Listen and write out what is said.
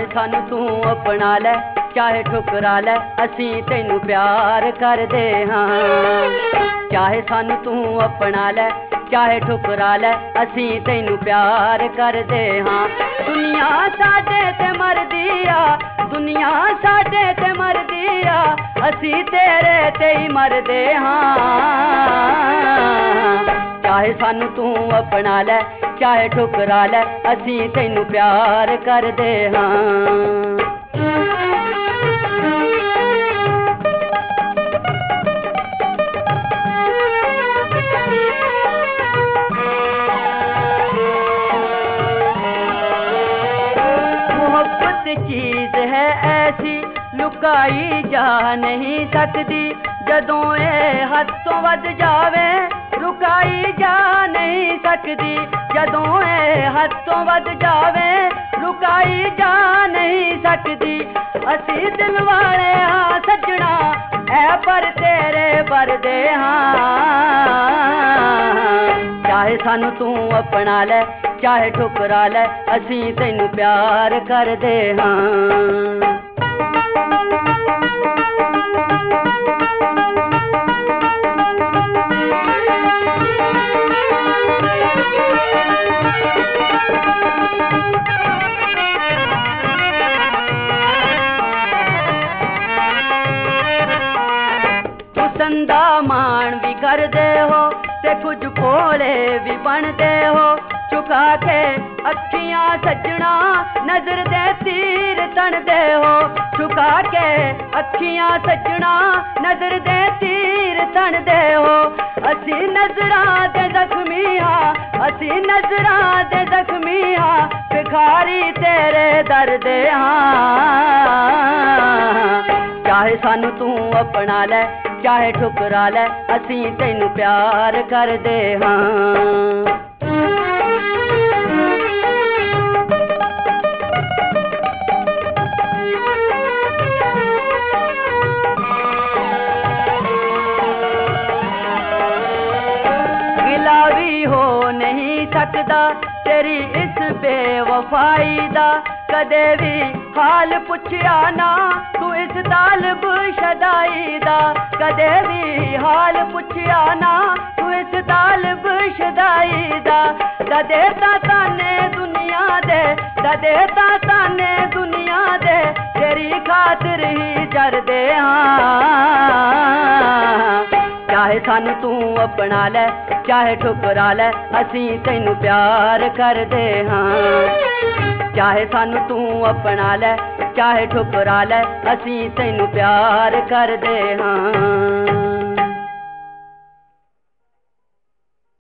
सानू तू अपना लै चाहे ठुकरा लै असीं तैनू प्यार करदे हां। चाहे सानू तू अपना लै चाहे ठुकरा लै असीं तैनू प्यार करदे हां। दुनिया साडे ते मरदी आ दुनिया साडे ते मरदी आ असीं तेरे ते ही मरदे हां। चाहे सानू तू अपना लै चाहे ठुकरा लै असीं तैनू प्यार करदे हां। चीज है ऐसी लुकाई जा नहीं सकती जदों ये हथों वध जावे रुकाई जा नहीं सकती जदों ये हथों वध जावे रुकाई जा नहीं सकती। असी दिल वाले हाँ सजना ऐ पर तेरे बरदे हाँ। चाहे सानू तू अपना लै चाहे ठुकरा लै असीं तैनू प्यार करदे हां। संदा मान भी करदे हो ते कुछ भोले भी बनदे हो। चुका के अखियां सजना नजर दे तीर तनदे हो। चुका के अखियां सजना नजर दे तीर तनदे हो। असी नजरां दे जख्मी हां असी नजरां दे जख्मी हां भिखारी तेरे दर्द हां। चाहे सानू तू अपना लै चाहे ठुकरा लै असीं तैनू प्यार करदे हां। गिला भी हो नहीं सकदा तेरी इस बेवफाई दा कदे भी हाल पुछया ना तू इस तालब शदाई दा। कदे भी हाल पुछया ना तू इस तालब शदाई दा। ददे ताने दुनिया दे ददे ताने दुनिया दे तेरी खातिर ही जरदे हां। चाहे सानू तू अपना लै चाहे ठुकरा लै असीं तैनू प्यार करदे हां। चाहे सानू तू अपना लै चाहे ठुकरा लै असीं तैनू प्यार करदे हां।